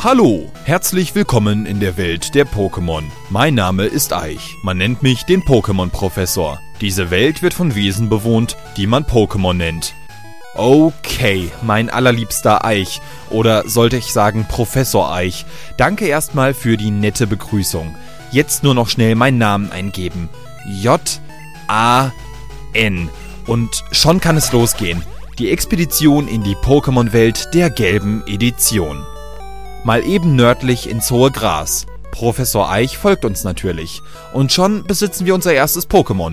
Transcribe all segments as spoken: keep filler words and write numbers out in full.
Hallo, herzlich willkommen in der Welt der Pokémon. Mein Name ist Eich. Man nennt mich den Pokémon-Professor. Diese Welt wird von Wesen bewohnt, die man Pokémon nennt. Okay, mein allerliebster Eich, oder sollte ich sagen Professor Eich, danke erstmal für die nette Begrüßung. Jetzt nur noch schnell meinen Namen eingeben. J A N. Und schon kann es losgehen. Die Expedition in die Pokémon-Welt der gelben Edition. Mal eben nördlich ins hohe Gras. Professor Eich folgt uns natürlich. Und schon besitzen wir unser erstes Pokémon.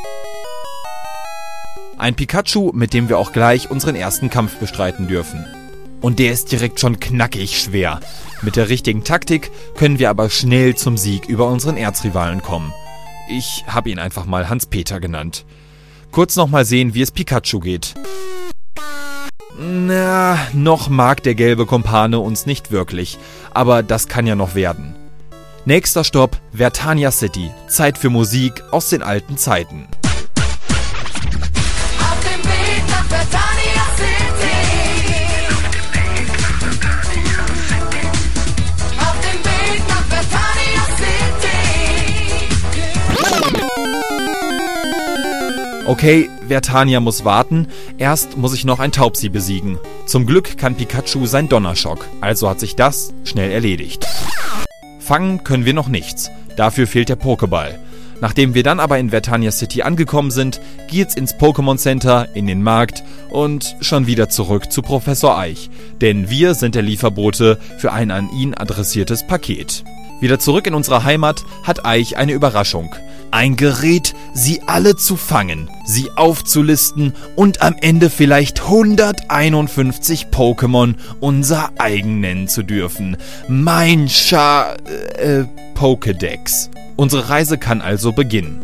Ein Pikachu, mit dem wir auch gleich unseren ersten Kampf bestreiten dürfen. Und der ist direkt schon knackig schwer. Mit der richtigen Taktik können wir aber schnell zum Sieg über unseren Erzrivalen kommen. Ich habe ihn einfach mal Hans-Peter genannt. Kurz nochmal sehen, wie es Pikachu geht. Na, noch mag der gelbe Kumpane uns nicht wirklich, aber das kann ja noch werden. Nächster Stopp, Vertania City. Zeit für Musik aus den alten Zeiten. Auf dem Weg nach Vertania City. Auf dem Weg nach Vertania City. Okay, Vertania muss warten. Erst muss ich noch ein Taubsi besiegen. Zum Glück kann Pikachu sein Donnerschock, also hat sich das schnell erledigt. Fangen können wir noch nichts. Dafür fehlt der Pokéball. Nachdem wir dann aber in Vertania City angekommen sind, geht's ins Pokémon Center, in den Markt und schon wieder zurück zu Professor Eich. Denn wir sind der Lieferbote für ein an ihn adressiertes Paket. Wieder zurück in unsere Heimat hat Eich eine Überraschung. Ein Gerät, sie alle zu fangen, sie aufzulisten und am Ende vielleicht hunderteinundfünfzig Pokémon unser eigen nennen zu dürfen. Mein Scha... äh... Pokédex. Unsere Reise kann also beginnen.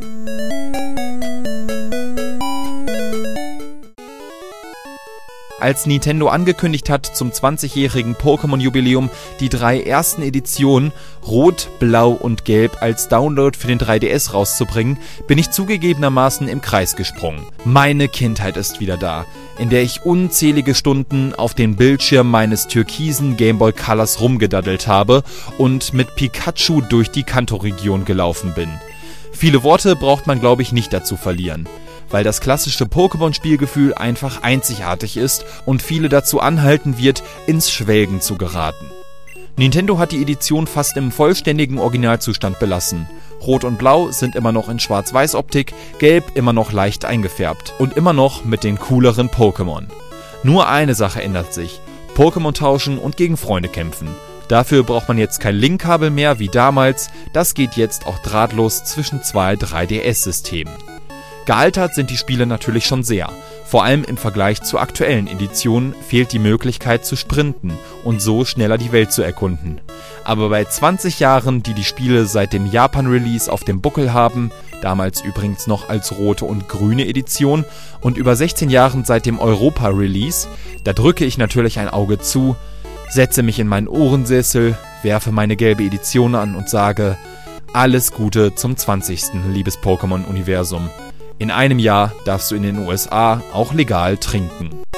Als Nintendo angekündigt hat, zum zwanzigjährigen Pokémon-Jubiläum die drei ersten Editionen Rot, Blau und Gelb als Download für den drei D S rauszubringen, bin ich zugegebenermaßen im Kreis gesprungen. Meine Kindheit ist wieder da, in der ich unzählige Stunden auf den Bildschirm meines türkisen Game Boy Colors rumgedaddelt habe und mit Pikachu durch die Kanto-Region gelaufen bin. Viele Worte braucht man, glaube ich, nicht dazu verlieren, weil das klassische Pokémon-Spielgefühl einfach einzigartig ist und viele dazu anhalten wird, ins Schwelgen zu geraten. Nintendo hat die Edition fast im vollständigen Originalzustand belassen. Rot und Blau sind immer noch in Schwarz-Weiß-Optik, Gelb immer noch leicht eingefärbt und immer noch mit den cooleren Pokémon. Nur eine Sache ändert sich: Pokémon tauschen und gegen Freunde kämpfen. Dafür braucht man jetzt kein Linkkabel mehr wie damals, das geht jetzt auch drahtlos zwischen zwei drei D S-Systemen. Gealtert sind die Spiele natürlich schon sehr. Vor allem im Vergleich zur aktuellen Edition fehlt die Möglichkeit zu sprinten und so schneller die Welt zu erkunden. Aber bei zwanzig Jahren, die die Spiele seit dem Japan-Release auf dem Buckel haben, damals übrigens noch als rote und grüne Edition, und über sechzehn Jahren seit dem Europa-Release, da drücke ich natürlich ein Auge zu, setze mich in meinen Ohrensessel, werfe meine gelbe Edition an und sage: Alles Gute zum zwanzigsten liebes Pokémon-Universum. In einem Jahr darfst du in den U S A auch legal trinken.